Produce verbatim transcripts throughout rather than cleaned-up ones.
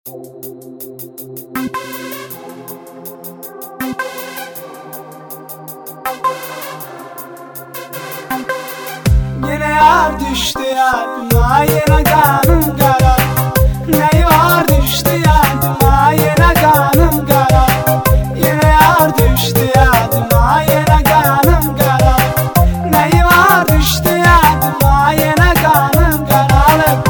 Yine yar düştü yardıma, yine kanım kara. Neyi var düştü yardıma, yine kanım kara. Yine yar düştü yardıma, yine kanım kara. Neyi var düştü yardıma, yine kanım karalık.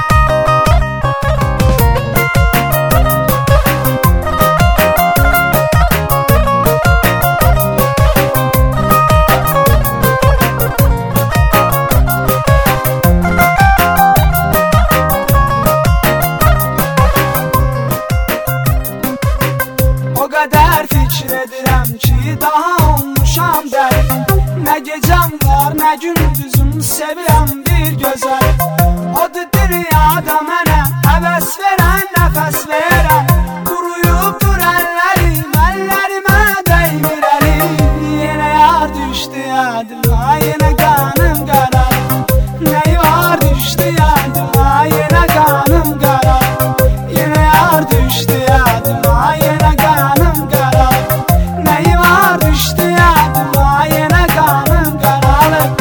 O kadar fikredirəm ki, daha olmuşam dəli. Nə gecəm var, nə gündüzüm, sevirəm bir gözəl. Odur dünyada mənə həvəs verən, nəfəs verən. Quruyubdur əllərim, əllərimə dəymir əlim. Yenə yar düşdü yadıma, yenə qanım qara. Nəyi var düşdü yadıma, yenə qanım qara. Yenə yar düşdü yadıma, yenə qanım qara. Nəyi var düşdü yadıma, yenə qanım qaralık.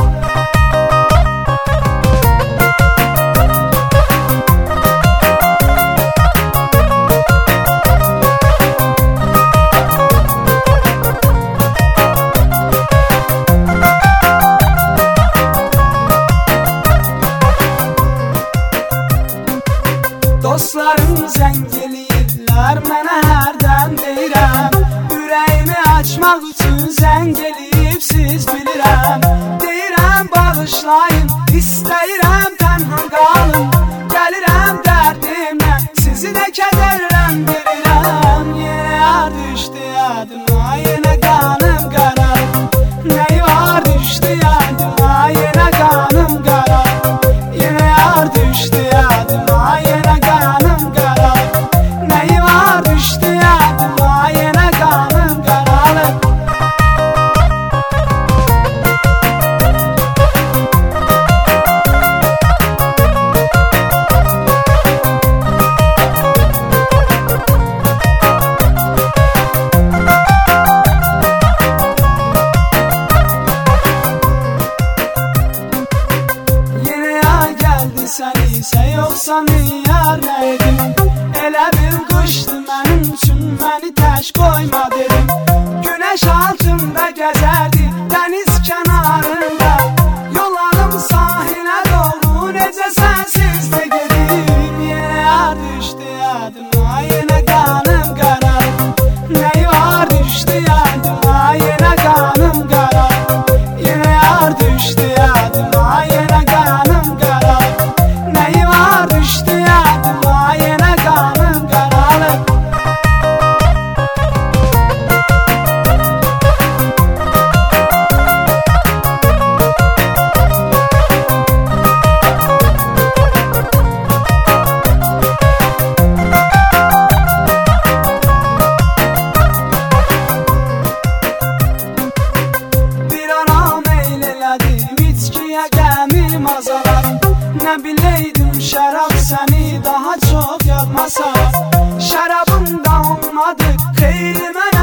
Dostlarım zəng eləyirlər, mənə hərdən deyirəm. Ürəyimi açmaq üçün zəng eləyib siz bilirəm. Deyirəm bağışlayın, istəyirəm tənha qalın. Gəlirəm dərdimlə, sizi də kədərləndirirəm. Yenə yar düşdü yadıma, yenə qanım qara. Nəyi var düşdü yadıma, yenə qanım qara. Yenə yar düşdü yadıma, yenə qanım qara. Nəyi var düşdü yadıma, yenə qanım qaralık. Yenə yar gəldi sən isə, yoxsa min yar nə edim? Elə bir qışdı mənim üçün, məni tək qoyma dedim. Günəş altında gəzərdi, dəniz kənarında. Yollarım sahilə dolu, necə sənsiz də gedim. Yenə yar düşdü yadıma, yenə qanım qara. Nəyi var düşdü yadıma, yenə qanım qara. Yenə yar düşdü yadıma, yenə qanım qara. Nəyi var düşdü yadıma, yenə qanım qaralık. Bir ana meyl elədim, içkiyə qəmim azalar. Nə biləydim şərab səni daha çox yadıma sar. Şərabım da olmadı, xeyri mənə